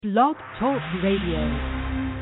Blog Talk Radio.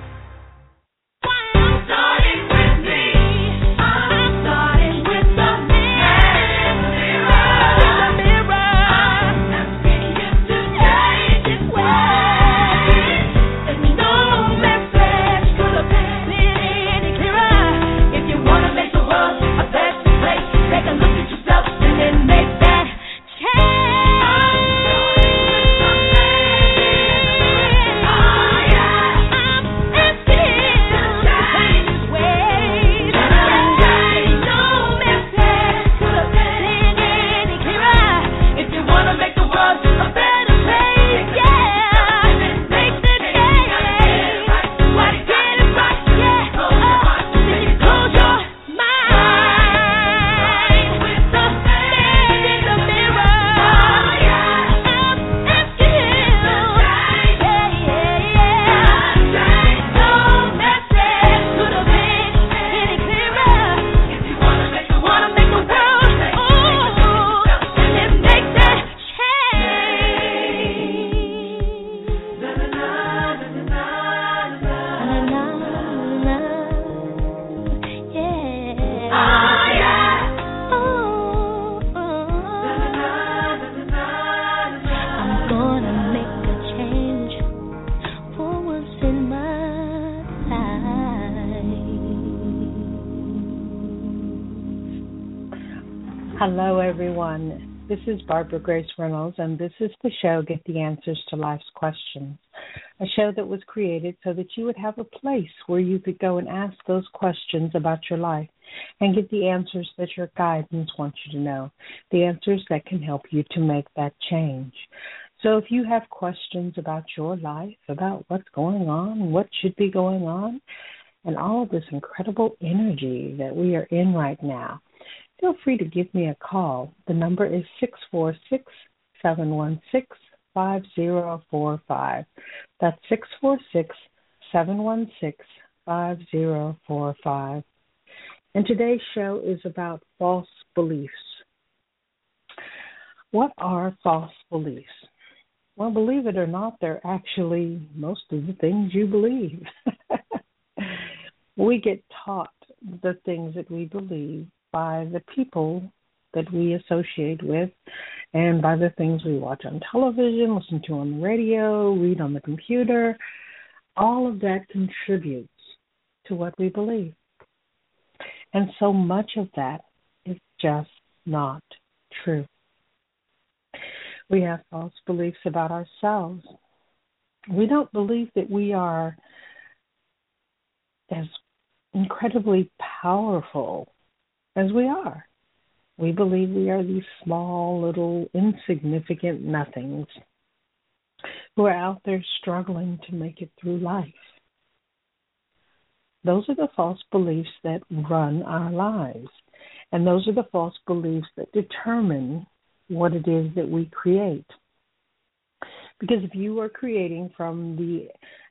Hello, everyone. This is Barbara Grace Reynolds, and this is the show, Get the Answers to Life's Questions, a show that was created so that you would have a place where you could go and ask those questions about your life and get the answers that your guidance wants you to know, the answers that can help you to make that change. So if you have questions about your life, about what's going on, what should be going on, and all of this incredible energy that we are in right now, feel free to give me a call. The number is 646-716-5045. That's 646-716-5045. And today's show is about false beliefs. What are false beliefs? Well, believe it or not, they're actually most of the things you believe. We get taught the things that we believe by the people that we associate with and by the things we watch on television, listen to on the radio, read on the computer. All of that contributes to what we believe. And so much of that is just not true. We have false beliefs about ourselves. We don't believe that we are as incredibly powerful as we are. We believe we are these small, little, insignificant nothings who are out there struggling to make it through life. Those are the false beliefs that run our lives. And those are the false beliefs that determine what it is that we create. Because if you are creating from the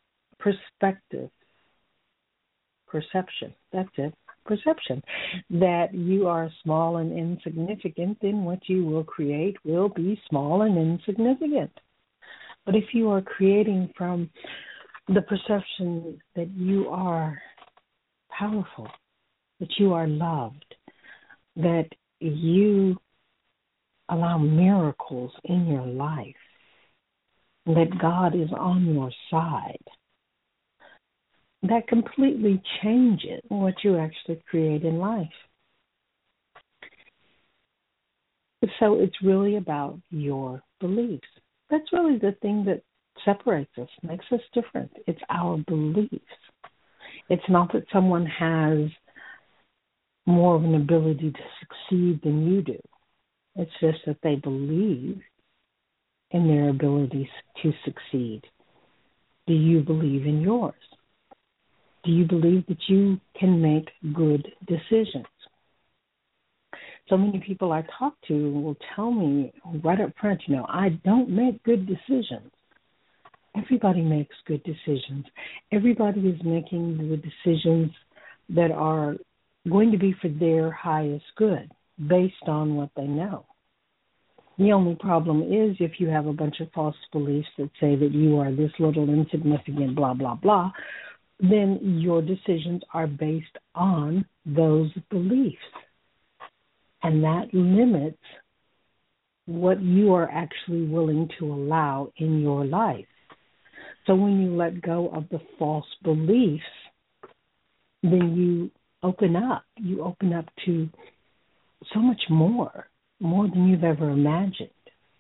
perception, that's it, perception, that you are small and insignificant, then what you will create will be small and insignificant. But if you are creating from the perception that you are powerful, that you are loved, that you allow miracles in your life, that God is on your side, that completely changes what you actually create in life. So it's really about your beliefs. That's really the thing that separates us, makes us different. It's our beliefs. It's not that someone has more of an ability to succeed than you do. It's just that they believe in their abilities to succeed. Do you believe in yours? Do you believe that you can make good decisions? So many people I talk to will tell me right up front, I don't make good decisions. Everybody makes good decisions. Everybody is making the decisions that are going to be for their highest good based on what they know. The only problem is if you have a bunch of false beliefs that say that you are this little insignificant, blah, blah, blah, then your decisions are based on those beliefs. And that limits what you are actually willing to allow in your life. So when you let go of the false beliefs, then you open up. You open up to so much more than you've ever imagined.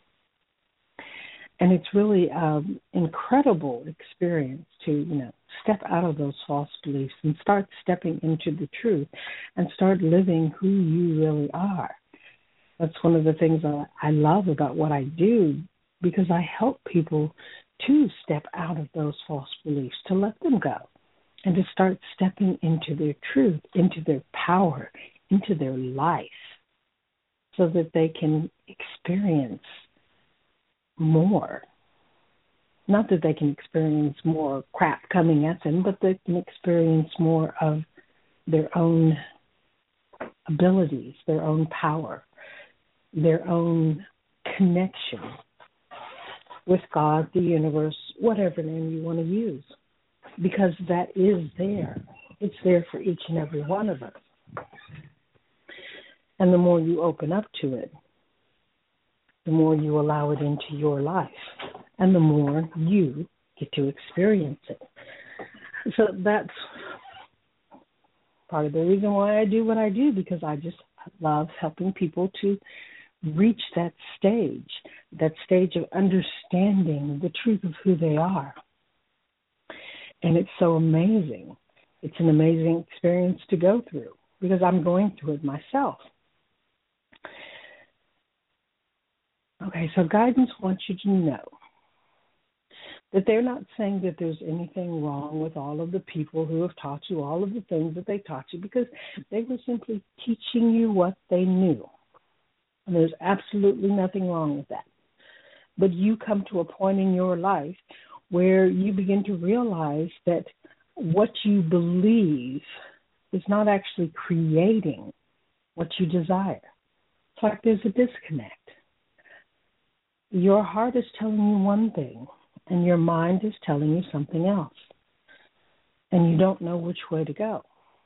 And it's really an incredible experience to, step out of those false beliefs and start stepping into the truth and start living who you really are. That's one of the things I love about what I do, because I help people to step out of those false beliefs, to let them go, and to start stepping into their truth, into their power, into their life, so that they can experience more. Not that they can experience more crap coming at them, but they can experience more of their own abilities, their own power, their own connection with God, the universe, whatever name you want to use, because that is there. It's there for each and every one of us. And the more you open up to it, the more you allow it into your life, and the more you get to experience it. So that's part of the reason why I do what I do, because I just love helping people to reach that stage of understanding the truth of who they are. And it's so amazing. It's an amazing experience to go through, because I'm going through it myself. Okay, so guidance wants you to know that they're not saying that there's anything wrong with all of the people who have taught you all of the things that they taught you, because they were simply teaching you what they knew. And there's absolutely nothing wrong with that. But you come to a point in your life where you begin to realize that what you believe is not actually creating what you desire. It's like there's a disconnect. Your heart is telling you one thing, and your mind is telling you something else. And you don't know which way to go.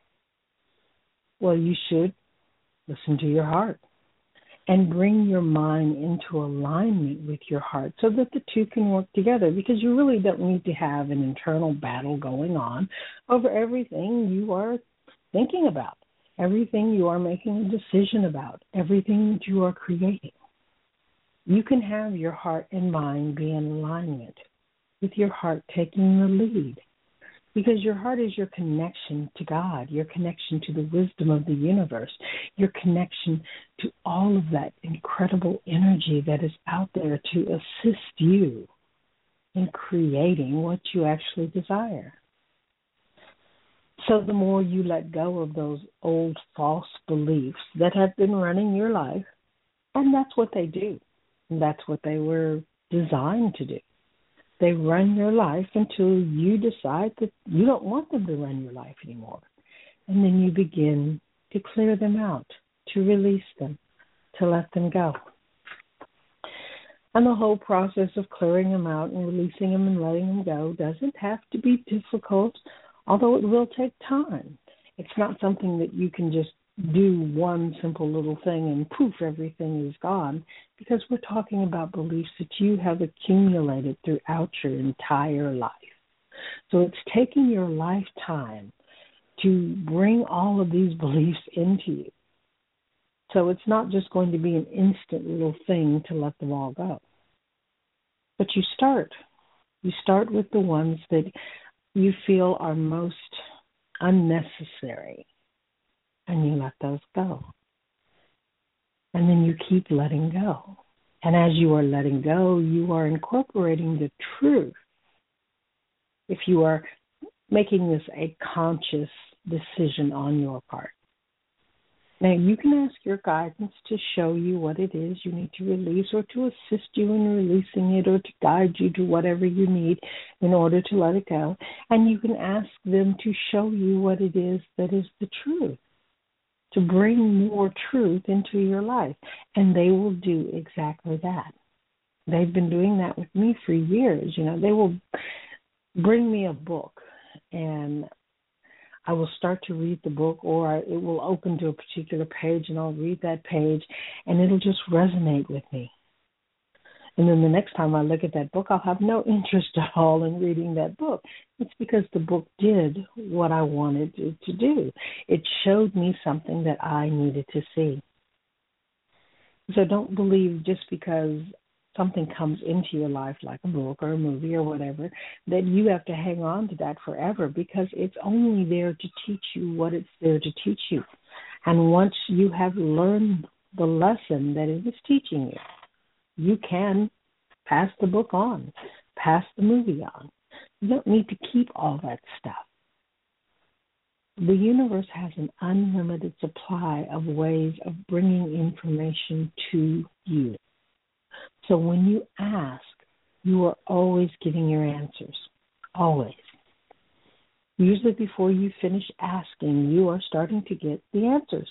Well, you should listen to your heart and bring your mind into alignment with your heart so that the two can work together, because you really don't need to have an internal battle going on over everything you are thinking about, everything you are making a decision about, everything that you are creating. You can have your heart and mind be in alignment with your heart taking the lead, because your heart is your connection to God, your connection to the wisdom of the universe, your connection to all of that incredible energy that is out there to assist you in creating what you actually desire. So the more you let go of those old false beliefs that have been running your life, and that's what they do. That's what they were designed to do. They run your life until you decide that you don't want them to run your life anymore. And then you begin to clear them out, to release them, to let them go. And the whole process of clearing them out and releasing them and letting them go doesn't have to be difficult, although it will take time. It's not something that you can just do one simple little thing and poof, everything is gone, because we're talking about beliefs that you have accumulated throughout your entire life. So it's taking your lifetime to bring all of these beliefs into you. So it's not just going to be an instant little thing to let them all go. But you start. You start with the ones that you feel are most unnecessary, and you let those go. And then you keep letting go. And as you are letting go, you are incorporating the truth. If you are making this a conscious decision on your part. Now, you can ask your guidance to show you what it is you need to release, or to assist you in releasing it, or to guide you to whatever you need in order to let it go. And you can ask them to show you what it is that is the truth. to bring more truth into your life. And they will do exactly that. They've been doing that with me for years. They will bring me a book, and I will start to read the book, or it will open to a particular page, and I'll read that page, and it'll just resonate with me. And then the next time I look at that book, I'll have no interest at all in reading that book. It's because the book did what I wanted it to do. It showed me something that I needed to see. So don't believe just because something comes into your life, like a book or a movie or whatever, that you have to hang on to that forever, because it's only there to teach you what it's there to teach you. And once you have learned the lesson that it is teaching you, you can pass the book on, pass the movie on. You don't need to keep all that stuff. The universe has an unlimited supply of ways of bringing information to you. So when you ask, you are always getting your answers, always. Usually before you finish asking, you are starting to get the answers.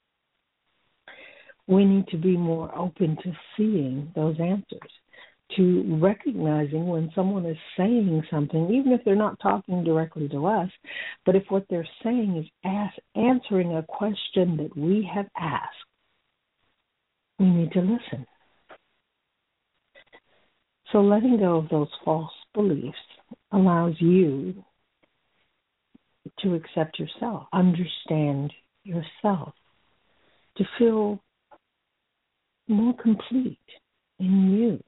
We need to be more open to seeing those answers, to recognizing when someone is saying something, even if they're not talking directly to us, but if what they're saying is answering a question that we have asked, we need to listen. So letting go of those false beliefs allows you to accept yourself, understand yourself, to feel more complete in you.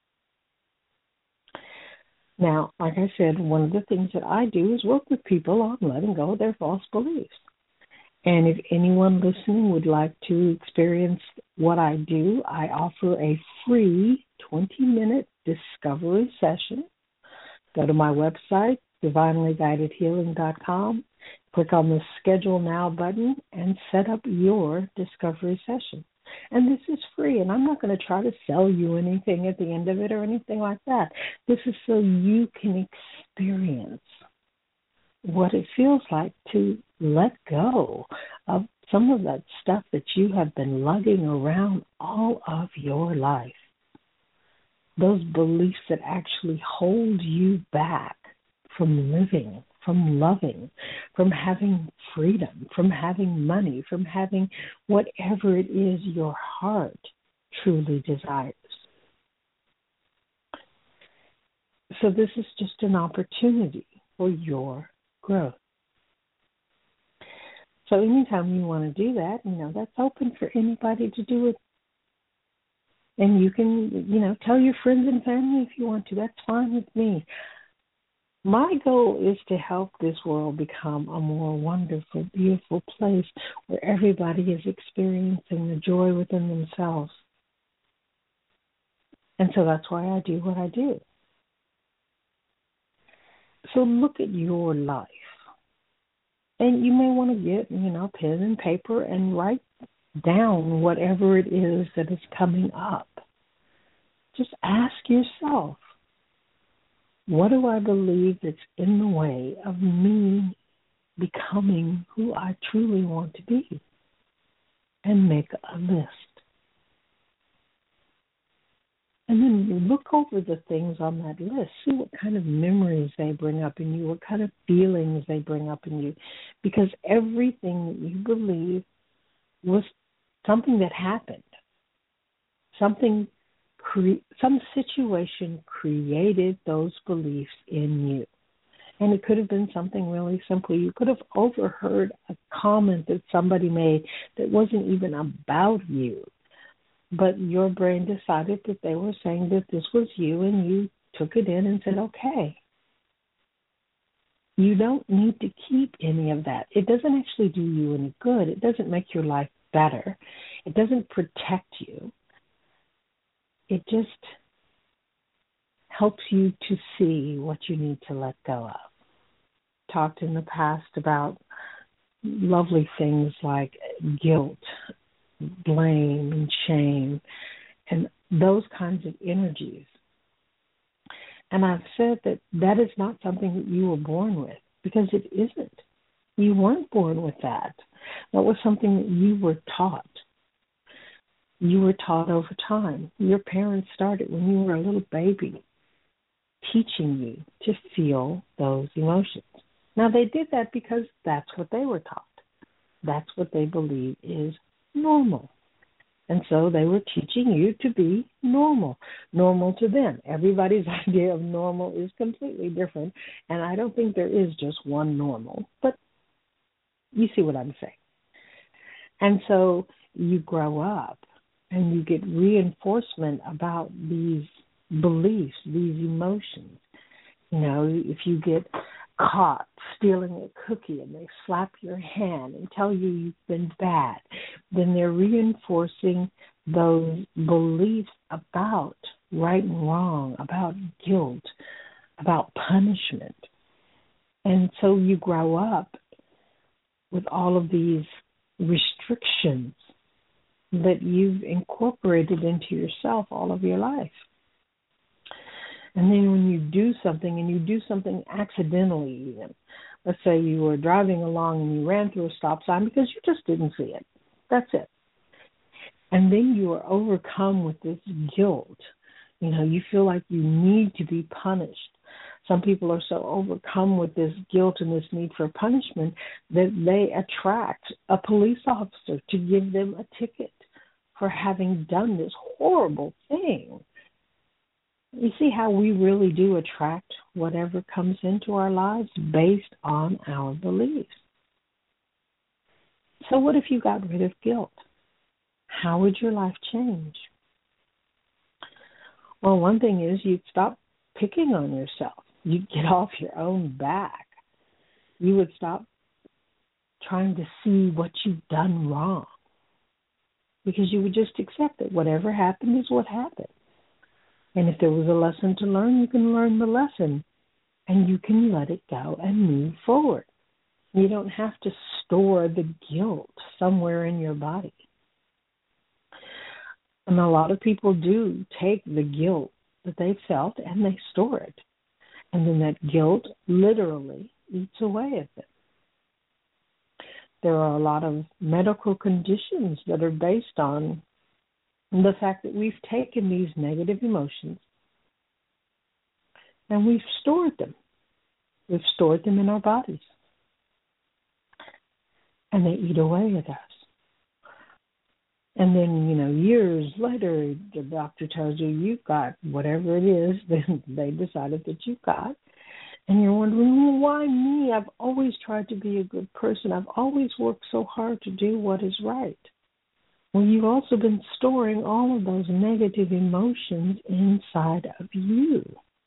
Now, like I said, one of the things that I do is work with people on letting go of their false beliefs. And if anyone listening would like to experience what I do, I offer a free 20-minute discovery session. Go to my website, divinelyguidedhealing.com, click on the Schedule Now button, and set up your discovery session. And this is free, and I'm not going to try to sell you anything at the end of it or anything like that. This is so you can experience what it feels like to let go of some of that stuff that you have been lugging around all of your life. Those beliefs that actually hold you back from living, from loving, from having freedom, from having money, from having whatever it is your heart truly desires. So this is just an opportunity for your growth. So anytime you want to do that, that's open for anybody to do it. And you can, tell your friends and family if you want to. That's fine with me. My goal is to help this world become a more wonderful, beautiful place where everybody is experiencing the joy within themselves. And so that's why I do what I do. So look at your life. And you may want to get, pen and paper and write down whatever it is that is coming up. Just ask yourself, what do I believe that's in the way of me becoming who I truly want to be? And make a list. And then you look over the things on that list, see what kind of memories they bring up in you, what kind of feelings they bring up in you. Because everything that you believe was something that happened. Some situation created those beliefs in you. And it could have been something really simple. You could have overheard a comment that somebody made that wasn't even about you. But your brain decided that they were saying that this was you, and you took it in and said, okay. You don't need to keep any of that. It doesn't actually do you any good. It doesn't make your life better. It doesn't protect you. It just helps you to see what you need to let go of. Talked in the past about lovely things like guilt, blame, and shame, and those kinds of energies. And I've said that that is not something that you were born with, because it isn't. You weren't born with that. That was something that you were taught. You were taught over time. Your parents started when you were a little baby, teaching you to feel those emotions. Now, they did that because that's what they were taught. That's what they believe is normal. And so they were teaching you to be normal to them. Everybody's idea of normal is completely different, and I don't think there is just one normal, but you see what I'm saying. And so you grow up and you get reinforcement about these beliefs, these emotions. You know, if you get caught stealing a cookie and they slap your hand and tell you you've been bad, then they're reinforcing those beliefs about right and wrong, about guilt, about punishment. And so you grow up with all of these restrictions that you've incorporated into yourself all of your life. And then when you do something, and you do something accidentally even, let's say you were driving along and you ran through a stop sign because you just didn't see it. That's it. And then you are overcome with this guilt. You know, you feel like you need to be punished. Some people are so overcome with this guilt and this need for punishment that they attract a police officer to give them a ticket for having done this horrible thing. You see how we really do attract whatever comes into our lives based on our beliefs. So what if you got rid of guilt? How would your life change? Well, one thing is you'd stop picking on yourself. You'd get off your own back. You would stop trying to see what you've done wrong, because you would just accept that whatever happened is what happened. And if there was a lesson to learn, you can learn the lesson, and you can let it go and move forward. You don't have to store the guilt somewhere in your body. And a lot of people do take the guilt that they felt and they store it. And then that guilt literally eats away at them. There are a lot of medical conditions that are based on the fact that we've taken these negative emotions and we've stored them. We've stored them in our bodies. And they eat away at us. And then, years later, the doctor tells you you've got whatever it is that they decided that you've got. And you're wondering, well, why me? I've always tried to be a good person. I've always worked so hard to do what is right. Well, you've also been storing all of those negative emotions inside of you.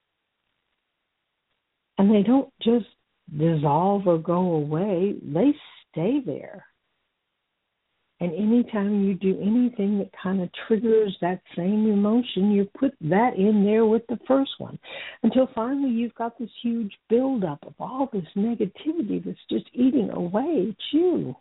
And they don't just dissolve or go away. They stay there. And anytime you do anything that kind of triggers that same emotion, you put that in there with the first one, until finally you've got this huge buildup of all this negativity that's just eating away at you.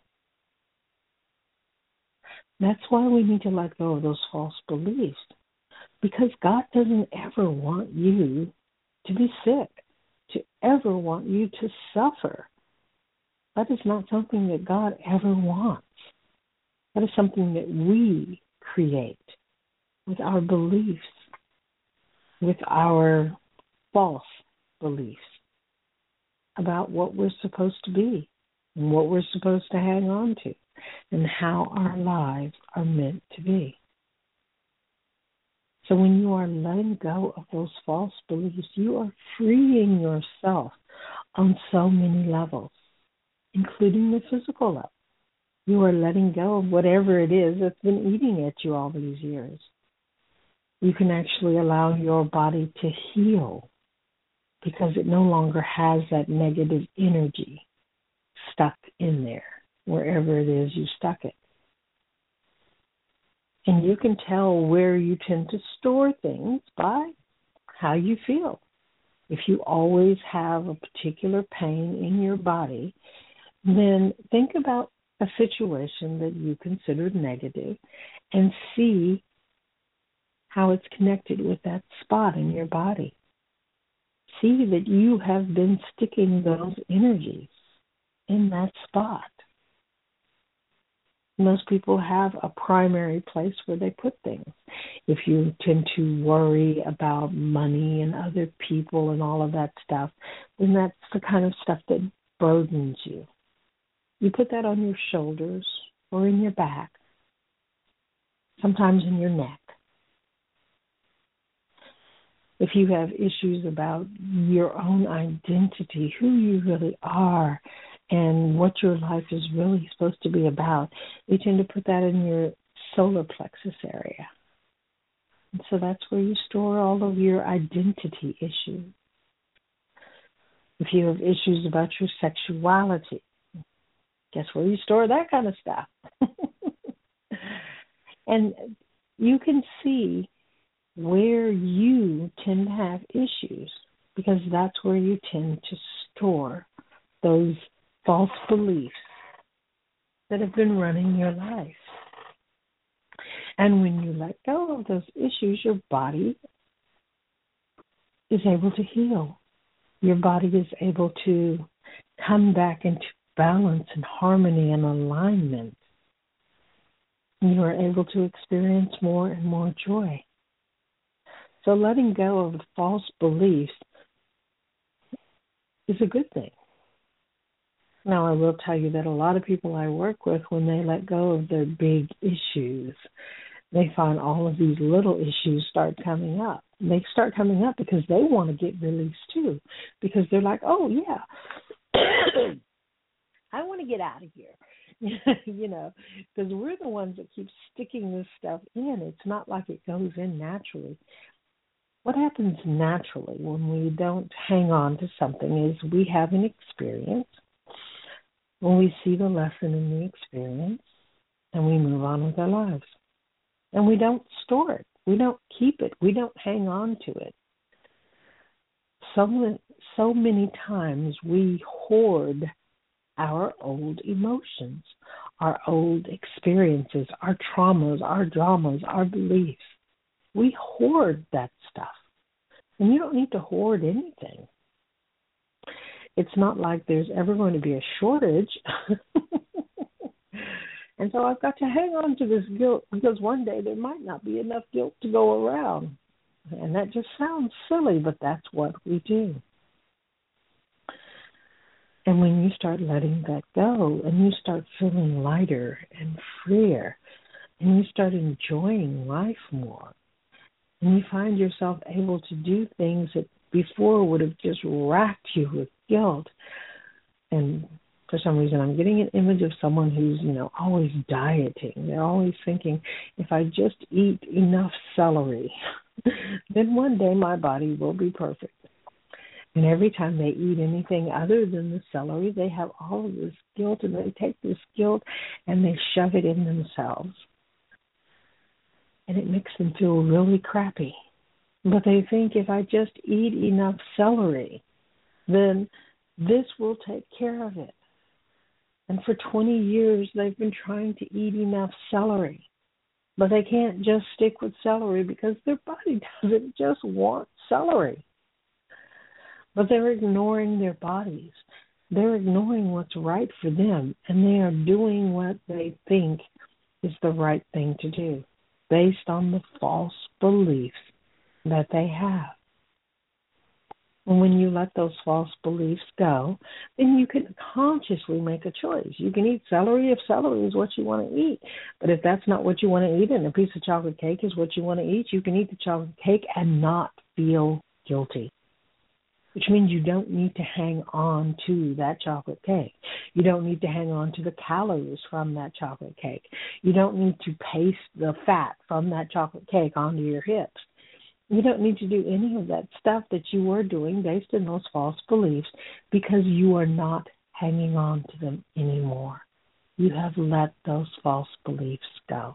That's why we need to let go of those false beliefs, because God doesn't ever want you to be sick, to ever want you to suffer. That is not something that God ever wants. That is something that we create with our beliefs, with our false beliefs about what we're supposed to be and what we're supposed to hang on to and how our lives are meant to be. So when you are letting go of those false beliefs, you are freeing yourself on so many levels, including the physical level. You are letting go of whatever it is that's been eating at you all these years. You can actually allow your body to heal because it no longer has that negative energy stuck in there, wherever it is you stuck it. And you can tell where you tend to store things by how you feel. If you always have a particular pain in your body, then think about a situation that you considered negative and see how it's connected with that spot in your body. See that you have been sticking those energies in that spot. Most people have a primary place where they put things. If you tend to worry about money and other people and all of that stuff, then that's the kind of stuff that burdens you. You put that on your shoulders or in your back, sometimes in your neck. If you have issues about your own identity, who you really are, and what your life is really supposed to be about, you tend to put that in your solar plexus area. And so that's where you store all of your identity issues. If you have issues about your sexuality, guess where you store that kind of stuff? And you can see where you tend to have issues because that's where you tend to store those false beliefs that have been running your life. And when you let go of those issues, your body is able to heal. Your body is able to come back into balance and harmony and alignment. You are able to experience more and more joy. So letting go of the false beliefs is a good thing. Now, I will tell you that a lot of people I work with, when they let go of their big issues, they find all of these little issues start coming up. They start coming up because they want to get released too, because they're like, oh, yeah, I want to get out of here, because we're the ones that keep sticking this stuff in. It's not like it goes in naturally. What happens naturally when we don't hang on to something is we have an experience, when we see the lesson in the experience, and we move on with our lives. And we don't store it. We don't keep it. We don't hang on to it. So many times we hoard our old emotions, our old experiences, our traumas, our dramas, our beliefs. We hoard that stuff. And you don't need to hoard anything. It's not like there's ever going to be a shortage. And so I've got to hang on to this guilt because one day there might not be enough guilt to go around. And that just sounds silly, but that's what we do. And when you start letting that go and you start feeling lighter and freer and you start enjoying life more and you find yourself able to do things that before would have just racked you with guilt. And for some reason I'm getting an image of someone who's, always dieting. They're always thinking, if I just eat enough celery, then one day my body will be perfect. And every time they eat anything other than the celery, they have all of this guilt, and they take this guilt and they shove it in themselves. And it makes them feel really crappy. But they think if I just eat enough celery, then this will take care of it. And for 20 years, they've been trying to eat enough celery. But they can't just stick with celery because their body doesn't just want celery. But they're ignoring their bodies. They're ignoring what's right for them, and they are doing what they think is the right thing to do based on the false beliefs that they have. And when you let those false beliefs go, then you can consciously make a choice. You can eat celery if celery is what you want to eat. But if that's not what you want to eat and a piece of chocolate cake is what you want to eat, you can eat the chocolate cake and not feel guilty. Which means you don't need to hang on to that chocolate cake. You don't need to hang on to the calories from that chocolate cake. You don't need to paste the fat from that chocolate cake onto your hips. You don't need to do any of that stuff that you were doing based on those false beliefs because you are not hanging on to them anymore. You have let those false beliefs go.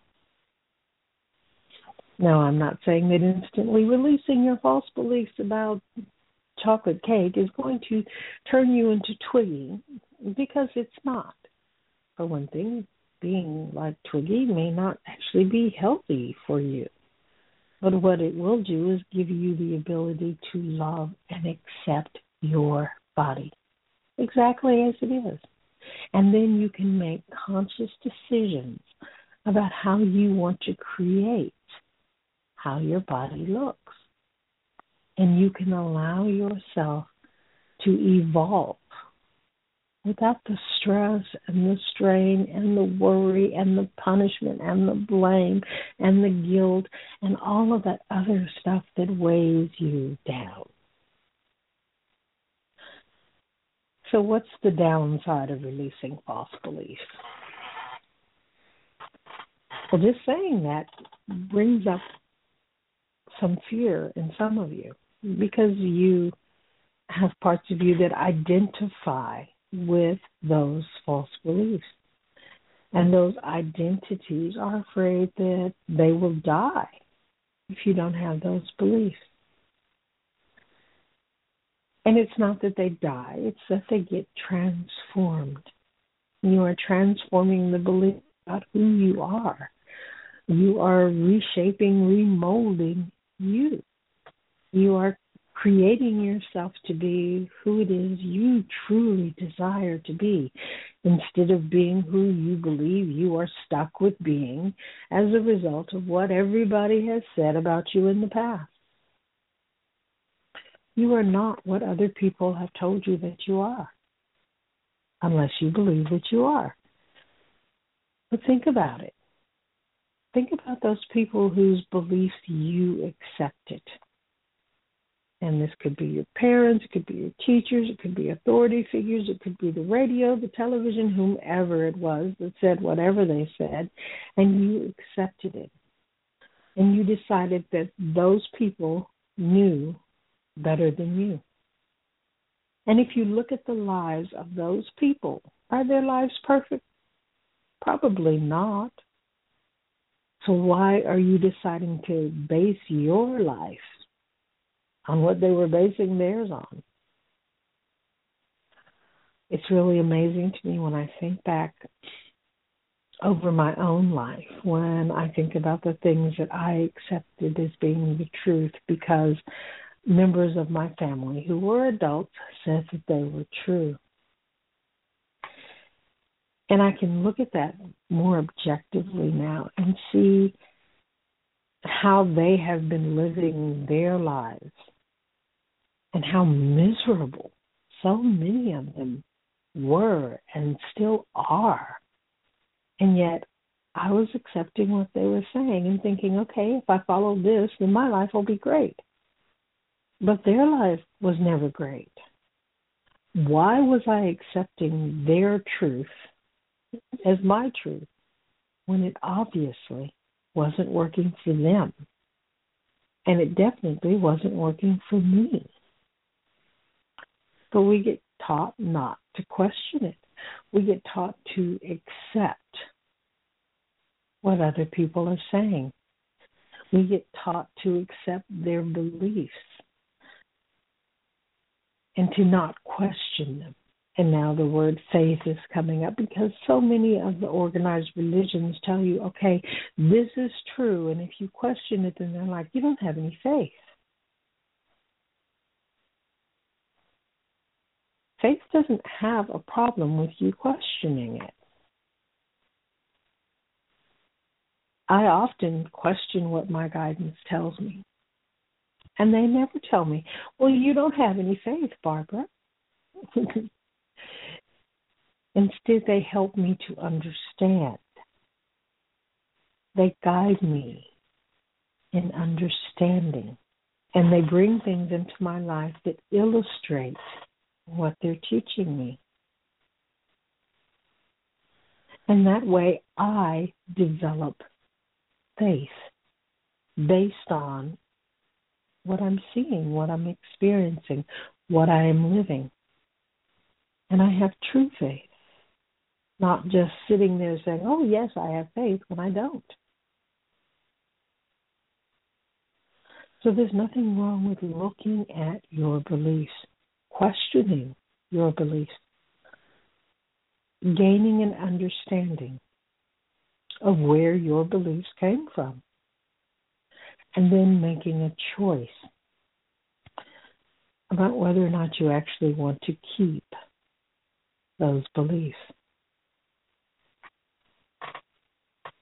Now, I'm not saying that instantly releasing your false beliefs about chocolate cake is going to turn you into Twiggy, because it's not. For one thing, being like Twiggy may not actually be healthy for you. But what it will do is give you the ability to love and accept your body exactly as it is. And then you can make conscious decisions about how you want to create how your body looks. And you can allow yourself to evolve without the stress and the strain and the worry and the punishment and the blame and the guilt and all of that other stuff that weighs you down. So what's the downside of releasing false beliefs? Well, just saying that brings up some fear in some of you because you have parts of you that identify with those false beliefs. And those identities are afraid that they will die if you don't have those beliefs. And it's not that they die, it's that they get transformed. You are transforming the belief about who you are. You are reshaping, remolding you. You are creating yourself to be who it is you truly desire to be, instead of being who you believe you are stuck with being as a result of what everybody has said about you in the past. You are not what other people have told you that you are, unless you believe that you are. But think about it. Think about those people whose beliefs you accepted. And this could be your parents, it could be your teachers, it could be authority figures, it could be the radio, the television, whomever it was that said whatever they said, and you accepted it. And you decided that those people knew better than you. And if you look at the lives of those people, are their lives perfect? Probably not. So why are you deciding to base your life on what they were basing theirs on? It's really amazing to me when I think back over my own life, when I think about the things that I accepted as being the truth because members of my family who were adults said that they were true. And I can look at that more objectively now and see how they have been living their lives and how miserable so many of them were and still are. And yet I was accepting what they were saying and thinking, okay, if I follow this, then my life will be great. But their life was never great. Why was I accepting their truth as my truth when it obviously wasn't working for them? And it definitely wasn't working for me. But we get taught not to question it. We get taught to accept what other people are saying. We get taught to accept their beliefs and to not question them. And now the word faith is coming up because so many of the organized religions tell you, okay, this is true, and if you question it, then they're like, you don't have any faith. Faith doesn't have a problem with you questioning it. I often question what my guidance tells me. And they never tell me, well, you don't have any faith, Barbara. Instead, they help me to understand. They guide me in understanding. And they bring things into my life that illustrate what they're teaching me. And that way I develop faith based on what I'm seeing, what I'm experiencing, what I am living. And I have true faith, not just sitting there saying, oh, yes, I have faith when I don't. So there's nothing wrong with looking at your beliefs, questioning your beliefs, gaining an understanding of where your beliefs came from, and then making a choice about whether or not you actually want to keep those beliefs.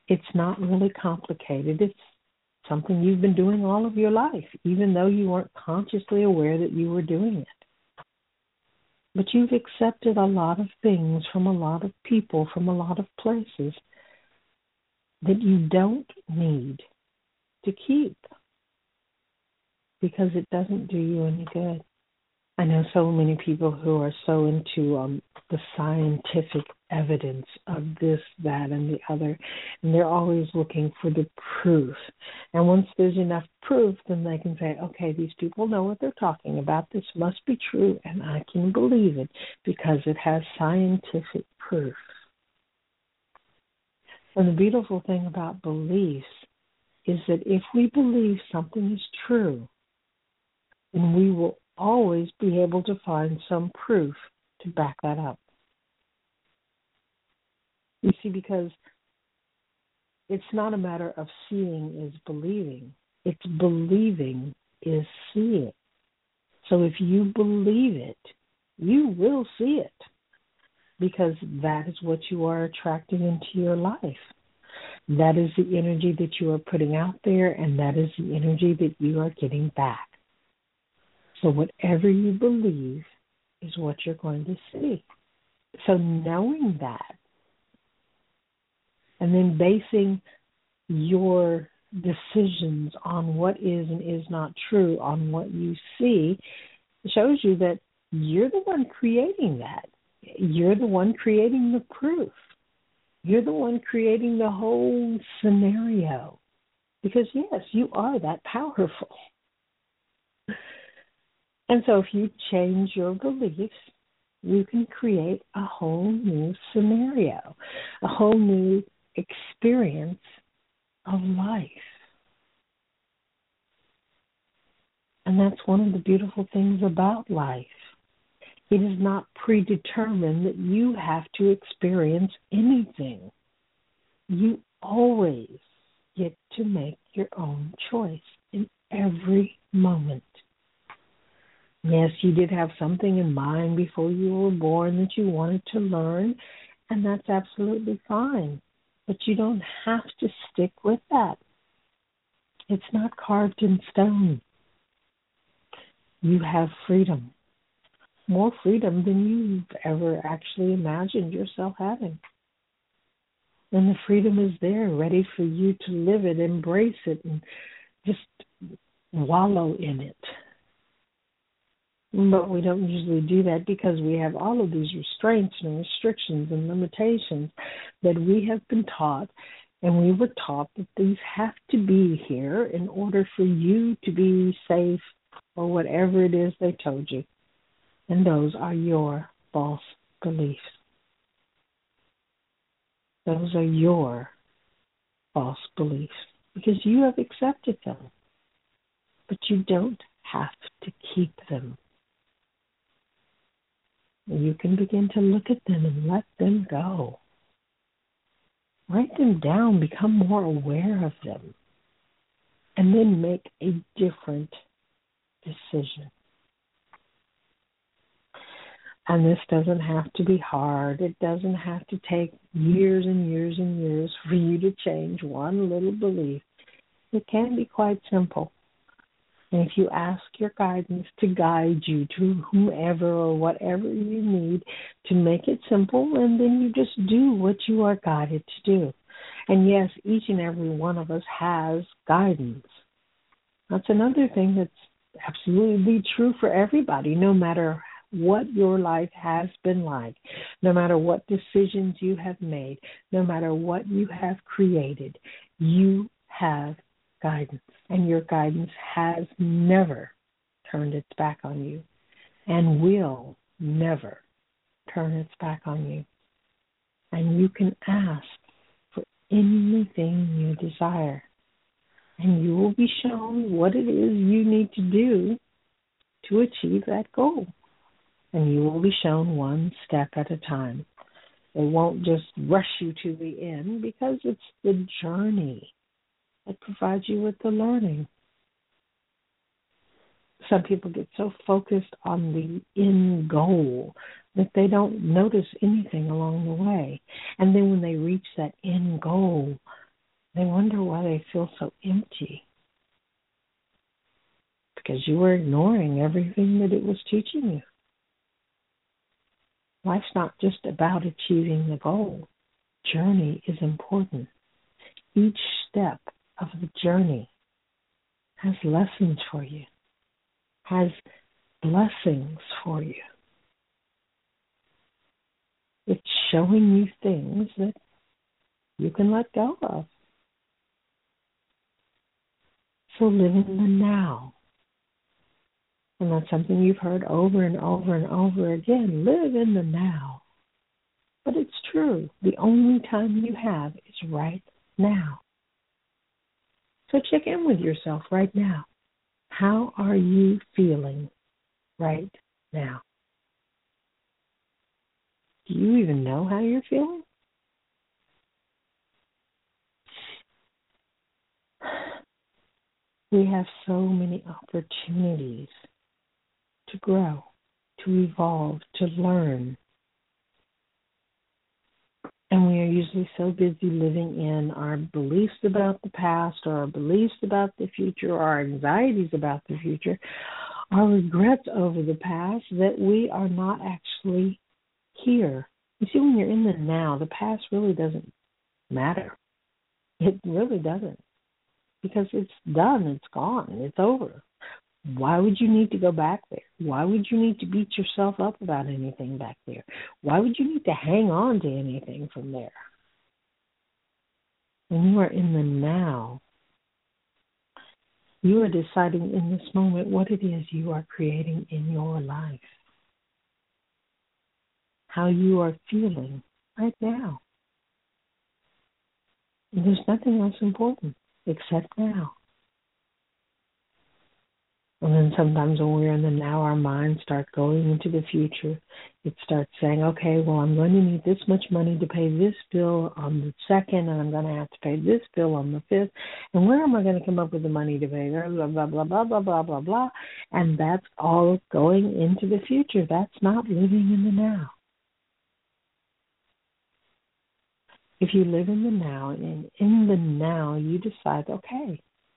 It's not really complicated. It's something you've been doing all of your life, even though you weren't consciously aware that you were doing it. But you've accepted a lot of things from a lot of people, from a lot of places that you don't need to keep because it doesn't do you any good. I know so many people who are so into the scientific evidence of this, that, and the other, and they're always looking for the proof. And once there's enough proof, then they can say, okay, these people know what they're talking about. This must be true, and I can believe it because it has scientific proof. And the beautiful thing about beliefs is that if we believe something is true, then we will always be able to find some proof to back that up. You see, because it's not a matter of seeing is believing. It's believing is seeing. So if you believe it, you will see it because that is what you are attracting into your life. That is the energy that you are putting out there, and that is the energy that you are getting back. So whatever you believe is what you're going to see. So knowing that, and then basing your decisions on what is and is not true on what you see, shows you that you're the one creating that. You're the one creating the proof. You're the one creating the whole scenario. Because, yes, you are that powerful. And so if you change your beliefs, you can create a whole new scenario, a whole new experience of life. And that's one of the beautiful things about life. It is not predetermined that you have to experience anything. You always get to make your own choice in every moment. Yes, you did have something in mind before you were born that you wanted to learn, and that's absolutely fine. But you don't have to stick with that. It's not carved in stone. You have freedom. More freedom than you've ever actually imagined yourself having. And the freedom is there, ready for you to live it, embrace it, and just wallow in it. But we don't usually do that because we have all of these restraints and restrictions and limitations that we have been taught, and we were taught that these have to be here in order for you to be safe or whatever it is they told you. And those are your false beliefs. Those are your false beliefs because you have accepted them. But you don't have to keep them. You can begin to look at them and let them go. Write them down, become more aware of them, and then make a different decision. And this doesn't have to be hard. It doesn't have to take years and years and years for you to change one little belief. It can be quite simple. And if you ask your guidance to guide you to whomever or whatever you need to make it simple, and then you just do what you are guided to do. And yes, each and every one of us has guidance. That's another thing that's absolutely true for everybody, no matter what your life has been like, no matter what decisions you have made, no matter what you have created, you have guidance. And your guidance has never turned its back on you and will never turn its back on you. And you can ask for anything you desire. And you will be shown what it is you need to do to achieve that goal. And you will be shown one step at a time. It won't just rush you to the end because it's the journey that provides you with the learning. Some people get so focused on the end goal that they don't notice anything along the way. And then when they reach that end goal, They wonder why they feel so empty. Because you were ignoring everything that it was teaching you. Life's not just about achieving the goal. Journey is important. Each step of the journey has lessons for you, has blessings for you. It's showing you things that you can let go of. So live in the now. And that's something you've heard over and over and over again. Live in the now. But it's true. The only time you have is right now. So check in with yourself right now. How are you feeling right now? Do you even know how you're feeling? We have so many opportunities to grow, to evolve, to learn. And we are usually so busy living in our beliefs about the past, or our beliefs about the future, or our anxieties about the future, our regrets over the past, that we are not actually here. You see, when you're in the now, the past really doesn't matter. It really doesn't. Because it's done, it's gone, it's over. Why would you need to go back there? Why would you need to beat yourself up about anything back there? Why would you need to hang on to anything from there? When you are in the now, you are deciding in this moment what it is you are creating in your life. How you are feeling right now. And there's nothing else important except now. And then sometimes when we're in the now, our minds start going into the future. It starts saying, okay, well, I'm going to need this much money to pay this bill on the 2nd, and I'm going to have to pay this bill on the 5th. And where am I going to come up with the money to pay? Blah, blah, blah, blah, blah, blah, blah, blah. And that's all going into the future. That's not living in the now. If you live in the now, and in the now you decide, okay,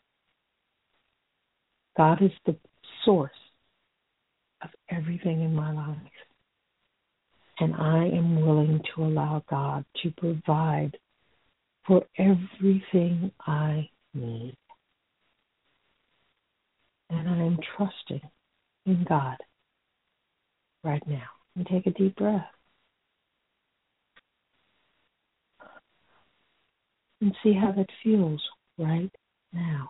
God is the source of everything in my life. And I am willing to allow God to provide for everything I need. And I am trusting in God right now. And take a deep breath. And see how that feels right now.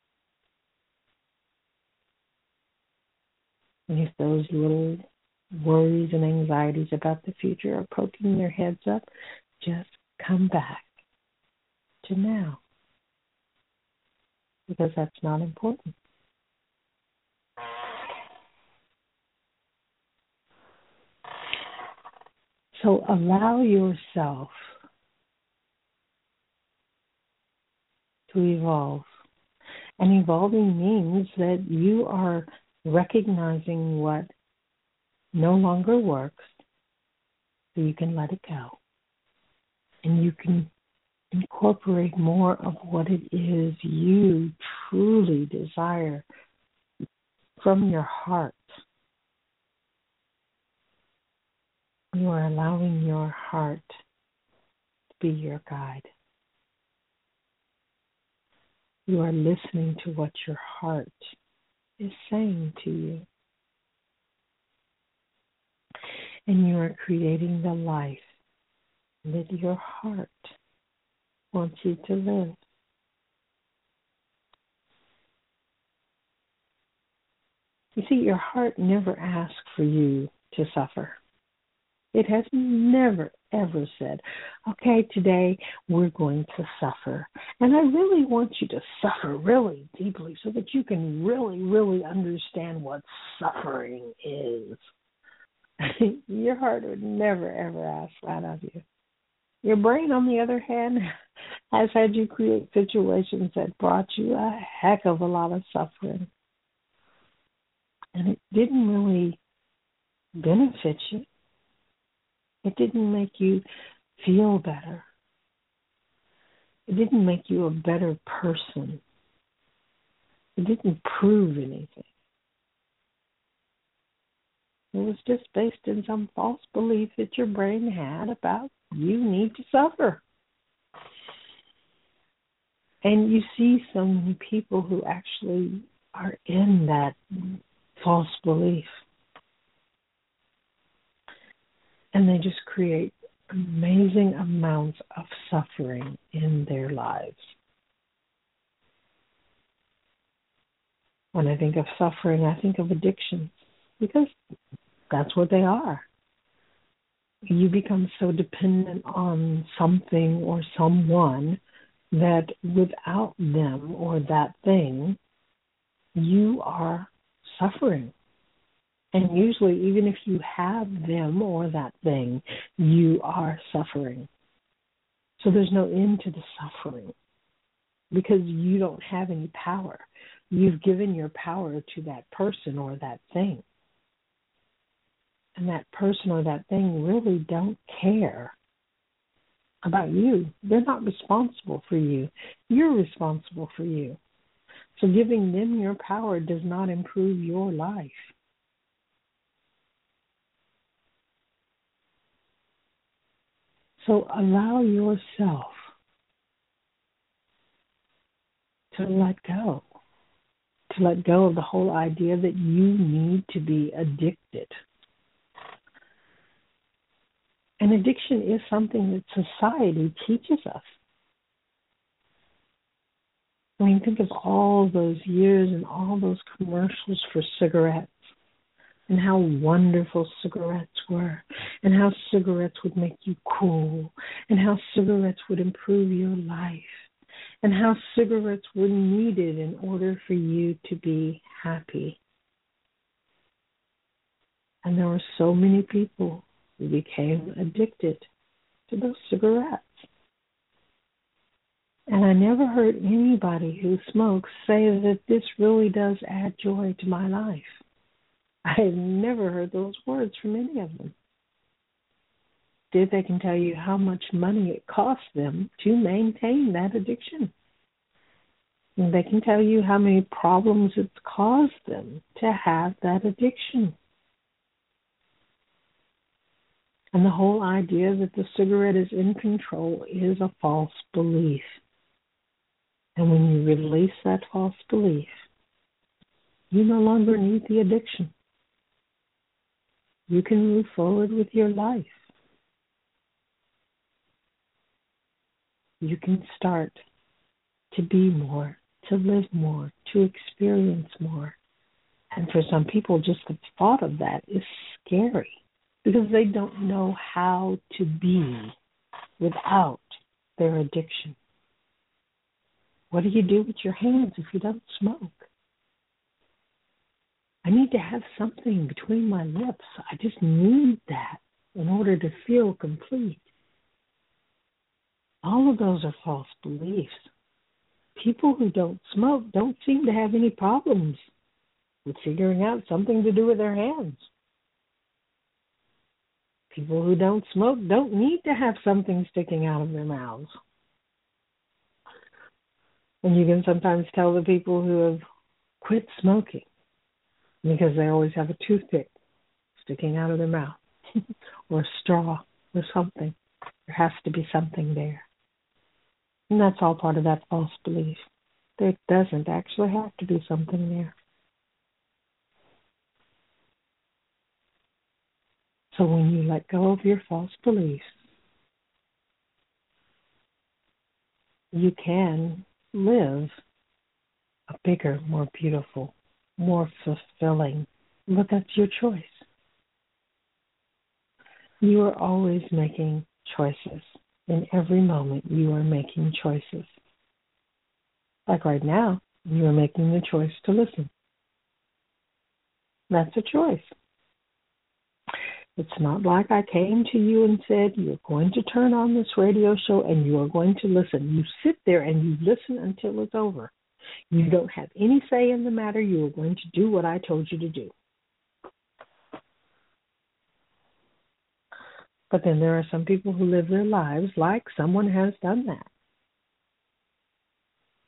And if those little worries and anxieties about the future are poking their heads up, just come back to now. Because that's not important. So allow yourself to evolve. And evolving means that you are recognizing what no longer works, so you can let it go. And you can incorporate more of what it is you truly desire from your heart. You are allowing your heart to be your guide. You are listening to what your heart is saying to you. And you are creating the life that your heart wants you to live. You see, your heart never asked for you to suffer. It has never, ever said, okay, today we're going to suffer. And I really want you to suffer really deeply so that you can really, really understand what suffering is. Your heart would never, ever ask that of you. Your brain, on the other hand, has had you create situations that brought you a heck of a lot of suffering. And it didn't really benefit you. It didn't make you feel better. It didn't make you a better person. It didn't prove anything. It was just based in some false belief that your brain had about you need to suffer. And you see so many people who actually are in that false belief. And they just create amazing amounts of suffering in their lives. When I think of suffering, I think of addictions, because that's what they are. You become so dependent on something or someone that without them or that thing, you are suffering. And usually, even if you have them or that thing, you are suffering. So there's no end to the suffering because you don't have any power. You've given your power to that person or that thing. And that person or that thing really don't care about you. They're not responsible for you. You're responsible for you. So giving them your power does not improve your life. So allow yourself to let go of the whole idea that you need to be addicted. And addiction is something that society teaches us. I mean, think of all those years and all those commercials for cigarettes and how wonderful cigarettes were and how cigarettes would make you cool and how cigarettes would improve your life and how cigarettes were needed in order for you to be happy. And there were so many people who became addicted to those cigarettes. And I never heard anybody who smokes say that this really does add joy to my life. I have never heard those words from any of them. They can tell you how much money it costs them to maintain that addiction. And they can tell you how many problems it's caused them to have that addiction. And the whole idea that the cigarette is in control is a false belief. And when you release that false belief, you no longer need the addiction. You can move forward with your life. You can start to be more, to live more, to experience more. And for some people, just the thought of that is scary because they don't know how to be without their addiction. What do you do with your hands if you don't smoke? I need to have something between my lips. I just need that in order to feel complete. All of those are false beliefs. People who don't smoke don't seem to have any problems with figuring out something to do with their hands. People who don't smoke don't need to have something sticking out of their mouths. And you can sometimes tell the people who have quit smoking because they always have a toothpick sticking out of their mouth or a straw or something. There has to be something there. And that's all part of that false belief. There doesn't actually have to be something there. So when you let go of your false beliefs, you can live a bigger, more beautiful, more fulfilling, but that's your choice. You are always making choices. In every moment, you are making choices. Like right now, you are making the choice to listen. That's a choice. It's not like I came to you and said, you're going to turn on this radio show and you are going to listen. You sit there and you listen until it's over. You don't have any say in the matter. You are going to do what I told you to do. But then there are some people who live their lives like someone has done that.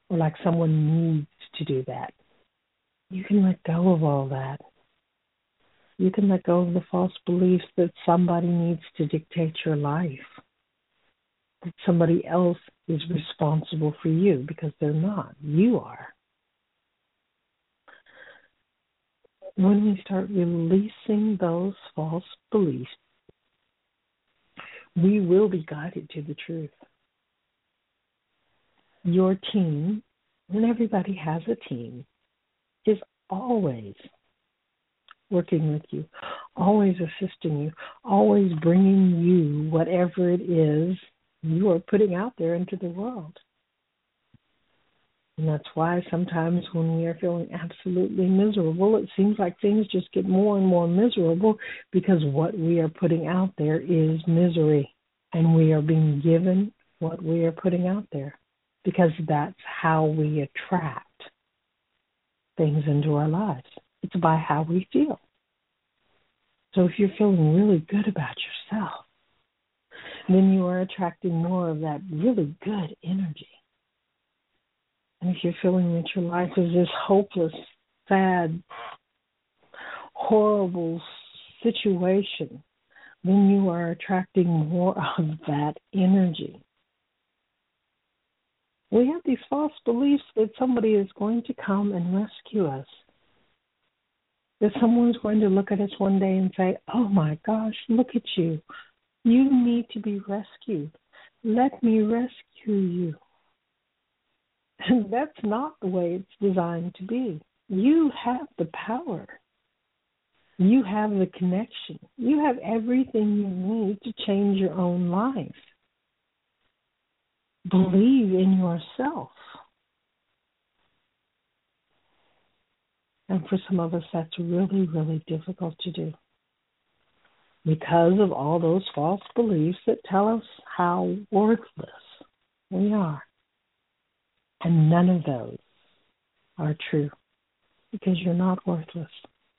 or like someone needs to do that. You can let go of all that. You can let go of the false beliefs that somebody needs to dictate your life, that somebody else is responsible for you, because they're not. You are. When we start releasing those false beliefs, we will be guided to the truth. Your team, and everybody has a team, is always working with you, always assisting you, always bringing you whatever it is you are putting out there into the world. And that's why sometimes when we are feeling absolutely miserable, it seems like things just get more and more miserable, because what we are putting out there is misery. And we are being given what we are putting out there, because that's how we attract things into our lives. It's by how we feel. So if you're feeling really good about yourself, then you are attracting more of that really good energy. And if you're feeling that your life is this hopeless, sad, horrible situation, then you are attracting more of that energy. We have these false beliefs that somebody is going to come and rescue us. That someone's going to look at us one day and say, oh my gosh, look at you. You need to be rescued. Let me rescue you. And that's not the way it's designed to be. You have the power. You have the connection. You have everything you need to change your own life. Believe in yourself. And for some of us, that's really, really difficult to do, because of all those false beliefs that tell us how worthless we are. And none of those are true, because you're not worthless.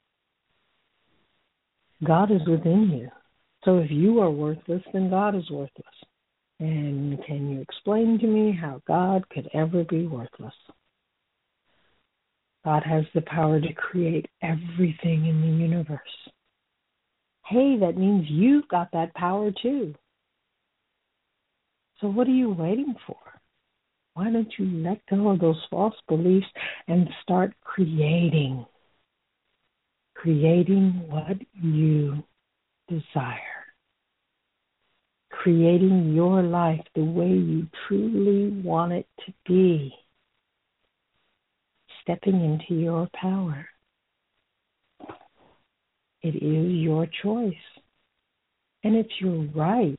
God is within you. So if you are worthless, then God is worthless. And can you explain to me how God could ever be worthless? God has the power to create everything in the universe. Hey, that means you've got that power too. So what are you waiting for? Why don't you let go of those false beliefs and start creating what you desire. Creating your life the way you truly want it to be. Stepping into your power. It is your choice. And it's your right.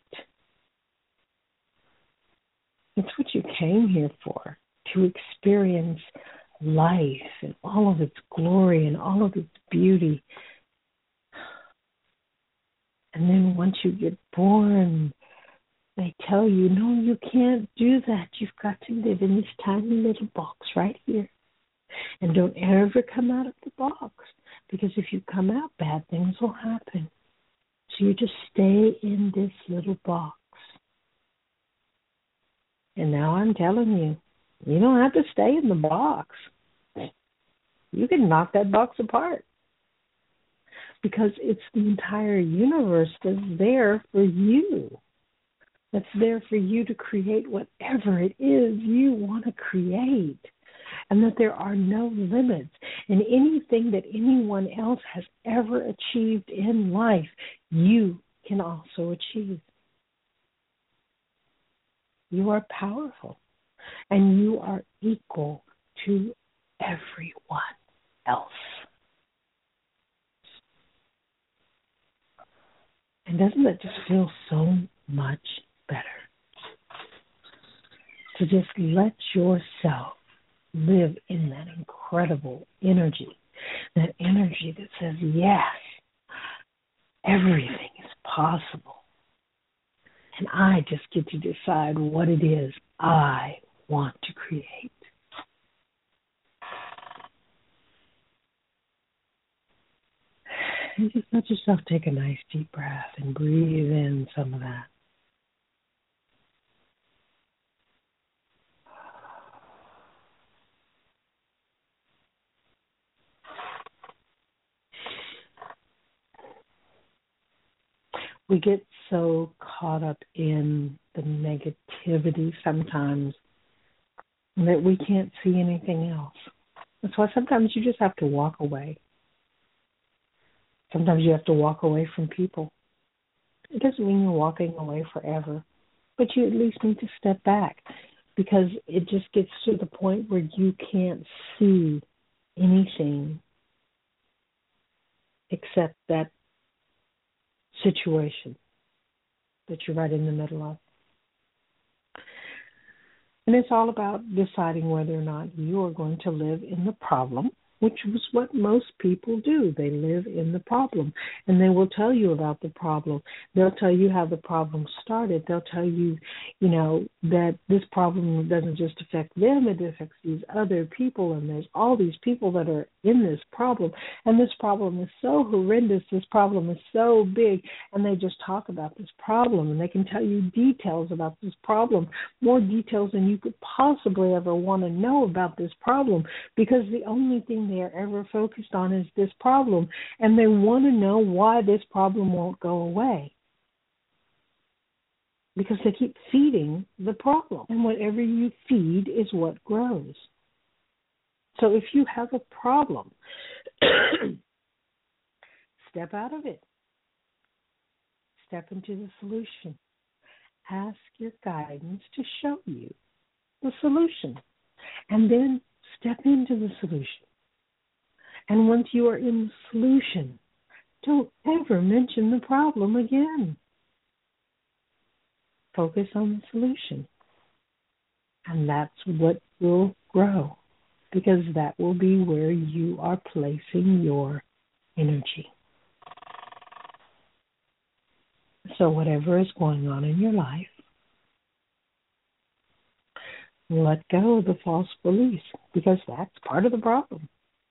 It's what you came here for, to experience life and all of its glory and all of its beauty. And then once you get born, they tell you, no, you can't do that. You've got to live in this tiny little box right here. And don't ever come out of the box, because if you come out, bad things will happen. So you just stay in this little box. And now I'm telling you, you don't have to stay in the box. You can knock that box apart, because it's the entire universe that's there for you. That's there for you to create whatever it is you want to create. And that there are no limits. And anything that anyone else has ever achieved in life, you can also achieve. You are powerful. And you are equal to everyone else. And doesn't that just feel so much better? To just let yourself live in that incredible energy. That energy that says, yes, everything is possible. And I just get to decide what it is I want to create. And just let yourself take a nice deep breath and breathe in some of that. We get so caught up in the negativity sometimes that we can't see anything else. That's why sometimes you just have to walk away. Sometimes you have to walk away from people. It doesn't mean you're walking away forever, but you at least need to step back, because it just gets to the point where you can't see anything except that situation that you're right in the middle of. And it's all about deciding whether or not you are going to live in the problem, which is what most people do. They live in the problem, and they will tell you about the problem. They'll tell you how the problem started. They'll tell you, that this problem doesn't just affect them, it affects these other people, and there's all these people that are in this problem, and this problem is so horrendous, this problem is so big, and they just talk about this problem, and they can tell you details about this problem, more details than you could possibly ever want to know about this problem, because the only thing they are ever focused on is this problem, and they want to know why this problem won't go away, because they keep feeding the problem, and whatever you feed is what grows. So if you have a problem, step out of it. Step into the solution. Ask your guidance to show you the solution, and then step into the solution. And once you are in the solution, don't ever mention the problem again. Focus on the solution. And that's what will grow, because that will be where you are placing your energy. So whatever is going on in your life, let go of the false beliefs, because that's part of the problem.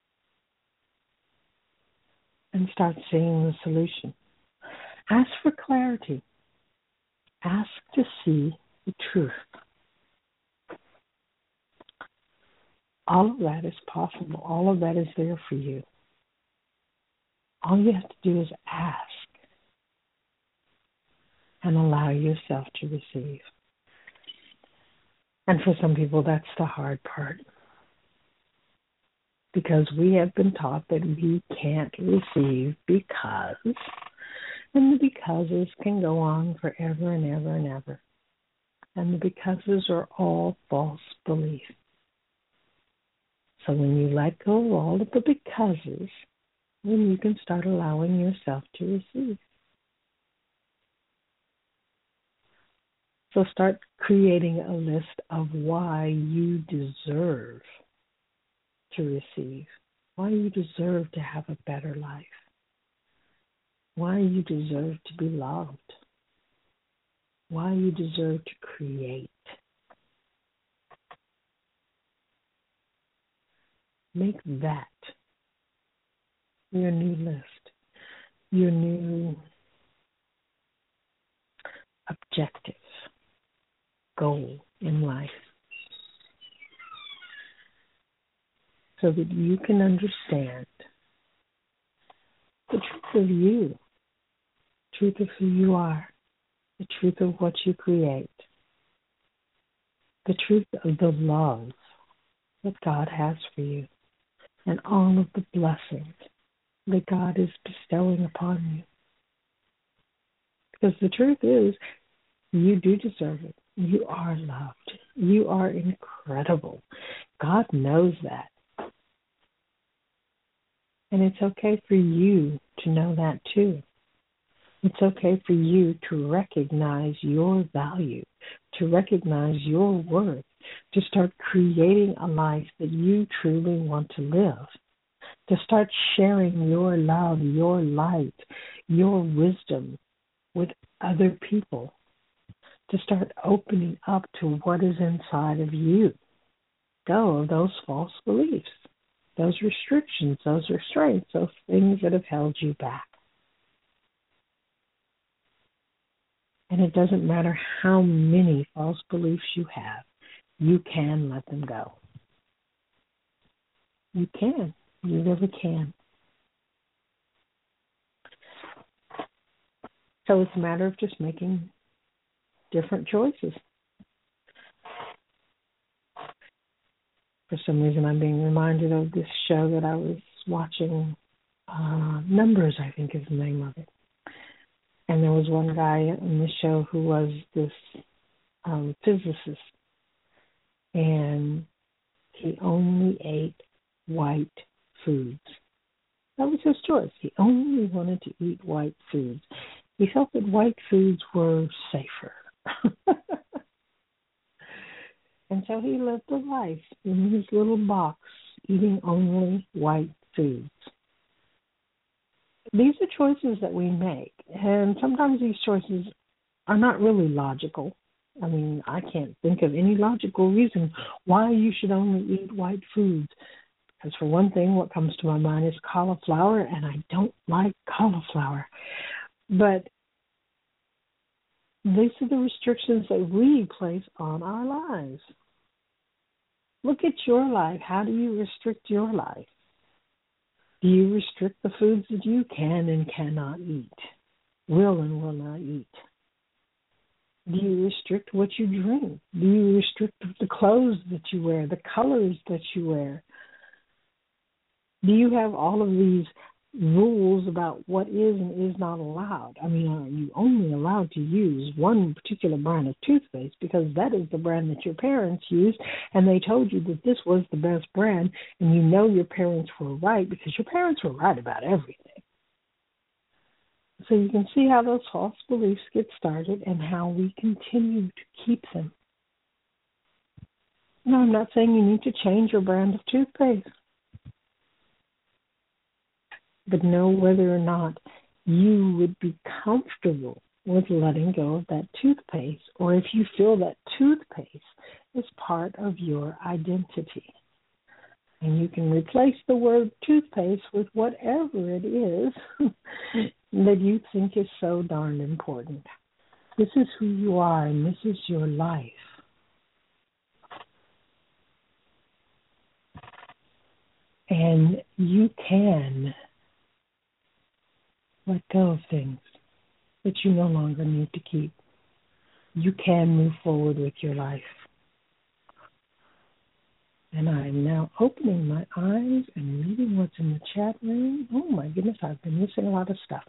And start seeing the solution. Ask for clarity. Ask to see the truth. All of that is possible. All of that is there for you. All you have to do is ask and allow yourself to receive. And for some people, that's the hard part, because we have been taught that we can't receive because, and the becauses can go on forever and ever and ever. And the becauses are all false beliefs. So when you let go of all of the becauses, then you can start allowing yourself to receive. So start creating a list of why you deserve to receive, why you deserve to have a better life, why you deserve to be loved, why you deserve to create. Make that your new list, your new objective, goal in life, so that you can understand the truth of you, the truth of who you are, the truth of what you create, the truth of the love that God has for you, and all of the blessings that God is bestowing upon you. Because the truth is, you do deserve it. You are loved. You are incredible. God knows that. And it's okay for you to know that too. It's okay for you to recognize your value, to recognize your worth, to start creating a life that you truly want to live, to start sharing your love, your light, your wisdom with other people, to start opening up to what is inside of you. Go of those false beliefs, those restrictions, those restraints, those things that have held you back. And it doesn't matter how many false beliefs you have, you can let them go. You can. You really can. So it's a matter of just making different choices. For some reason, I'm being reminded of this show that I was watching, Numbers, I think is the name of it. And there was one guy in this show who was this physicist, and he only ate white foods. That was his choice. He only wanted to eat white foods. He felt that white foods were safer. And so he lived a life in his little box, eating only white foods. These are choices that we make, and sometimes these choices are not really logical. I mean, I can't think of any logical reason why you should only eat white foods. Because for one thing, what comes to my mind is cauliflower, and I don't like cauliflower. But these are the restrictions that we place on our lives. Look at your life. How do you restrict your life? Do you restrict the foods that you can and cannot eat, will and will not eat? Do you restrict what you drink? Do you restrict the clothes that you wear, the colors that you wear? Do you have all of these rules about what is and is not allowed? I mean, are you only allowed to use one particular brand of toothpaste because that is the brand that your parents used and they told you that this was the best brand, and you know your parents were right because your parents were right about everything? So you can see how those false beliefs get started and how we continue to keep them. No, I'm not saying you need to change your brand of toothpaste, but know whether or not you would be comfortable with letting go of that toothpaste, or if you feel that toothpaste is part of your identity. And you can replace the word toothpaste with whatever it is that you think is so darn important. This is who you are, and this is your life. And you can let go of things that you no longer need to keep. You can move forward with your life. And I'm now opening my eyes and reading what's in the chat room. Oh, my goodness, I've been missing a lot of stuff.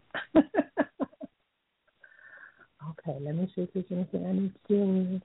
Okay, let me see if there's anything I need to deal with.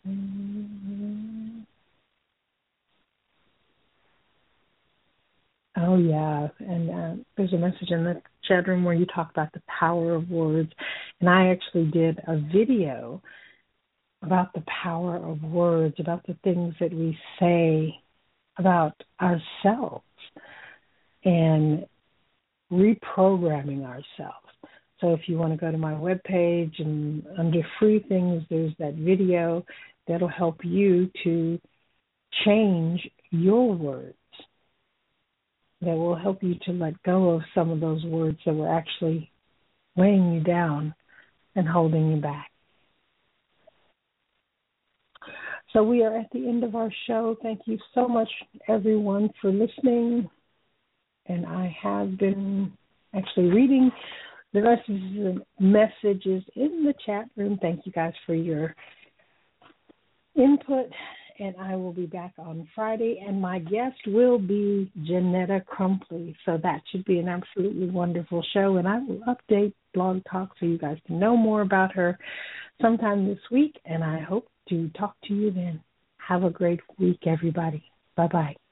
Oh, yeah, and there's a message in the chat room where you talk about the power of words. And I actually did a video about the power of words, about the things that we say about ourselves and reprogramming ourselves. So if you want to go to my webpage and under free things, there's that video that'll help you to change your words, that will help you to let go of some of those words that were actually weighing you down and holding you back. So we are at the end of our show. Thank you so much, everyone, for listening. And I have been actually reading the messages in the chat room. Thank you guys for your input. And I will be back on Friday. And my guest will be Janetta Crumpley. So that should be an absolutely wonderful show. And I will update Blog Talk so you guys can know more about her sometime this week. And I hope to talk to you then. Have a great week, everybody. Bye-bye.